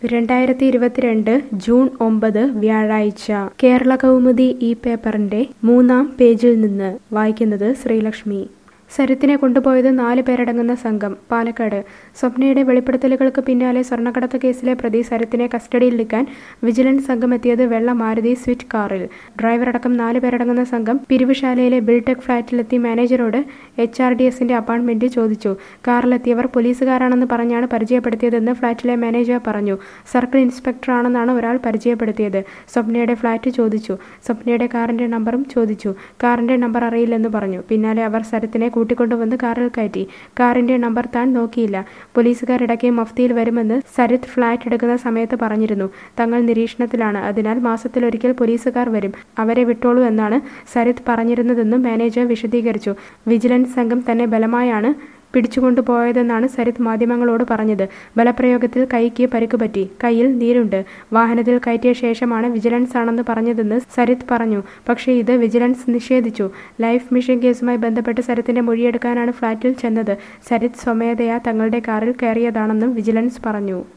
2022 June 9 വ്യാഴാഴ്ച കേരള കൗമുദി ഈ പേപ്പറിന്റെ 3-ാം പേജിൽ നിന്ന് വായിക്കുന്നത് ശ്രീലക്ഷ്മി. സരിത്തിനെ കൊണ്ടുപോയത് 4 പേരടങ്ങുന്ന സംഘം. പാലക്കാട്. സ്വപ്നയുടെ വെളിപ്പെടുത്തലുകൾക്ക് പിന്നാലെ സ്വർണ്ണക്കടത്ത് കേസിലെ പ്രതി സരിത്തിനെ കസ്റ്റഡിയിലെടുക്കാൻ വിജിലൻസ് സംഘം എത്തിയത് വെള്ള മാരുതി സ്വിഫ്റ്റ് കാറിൽ. ഡ്രൈവറടക്കം 4 പേരടങ്ങുന്ന സംഘം പിരിവുശാലയിലെ ബിൽടെക് ഫ്ളാറ്റിലെത്തി മാനേജരോട് HRDSന്റെ അപ്പാർട്ട്മെന്റ് ചോദിച്ചു. കാറിലെത്തിയവർ പോലീസുകാരാണെന്ന് പറഞ്ഞാണ് പരിചയപ്പെടുത്തിയതെന്ന് ഫ്ളാറ്റിലെ മാനേജർ പറഞ്ഞു. സർക്കിൾ ഇൻസ്പെക്ടറാണെന്നാണ് ഒരാൾ പരിചയപ്പെടുത്തിയത്. സ്വപ്നയുടെ ഫ്ളാറ്റ് ചോദിച്ചു. സ്വപ്നയുടെ കാറിന്റെ നമ്പറും ചോദിച്ചു. കാറിന്റെ നമ്പർ അറിയില്ലെന്ന് പറഞ്ഞു. പിന്നാലെ അവർ സരിത്തിനെ കൂട്ടിക്കൊണ്ടുവന്ന് കാറിൽ കയറ്റി. കാറിന്റെ നമ്പർ താൻ നോക്കിയില്ല. പോലീസുകാരിടയ്ക്ക് മഫ്തിയിൽ വരുമെന്ന് സരിത്ത് ഫ്ളാറ്റ് എടുക്കുന്ന സമയത്ത് പറഞ്ഞിരുന്നു. തങ്ങൾ നിരീക്ഷണത്തിലാണ്, അതിനാൽ മാസത്തിലൊരിക്കൽ പോലീസുകാർ വരും, അവരെ വിട്ടോളൂ എന്നാണ് സരിത്ത് പറഞ്ഞിരുന്നതെന്നും മാനേജർ വിശദീകരിച്ചു. വിജിലൻസ് സംഘം തന്നെ ബലമായാണ് പിടിച്ചുകൊണ്ടുപോയതെന്നാണ് സരിത്ത് മാധ്യമങ്ങളോട് പറഞ്ഞത്. ബലപ്രയോഗത്തിൽ കൈക്ക് പരിക്കുപറ്റി, കൈയിൽ നീരുണ്ട്. വാഹനത്തിൽ കയറ്റിയ ശേഷമാണ് വിജിലൻസ് ആണെന്ന് പറഞ്ഞതെന്ന് സരിത്ത് പറഞ്ഞു. പക്ഷേ ഇത് വിജിലൻസ് നിഷേധിച്ചു. ലൈഫ് മിഷൻ കേസുമായി ബന്ധപ്പെട്ട് സരിത്തിന്റെ മൊഴിയെടുക്കാനാണ് ഫ്ളാറ്റിൽ ചെന്നത്. സരിത്ത് സ്വമേധയാ തങ്ങളുടെ കാറിൽ കയറിയതാണെന്നും വിജിലൻസ് പറഞ്ഞു.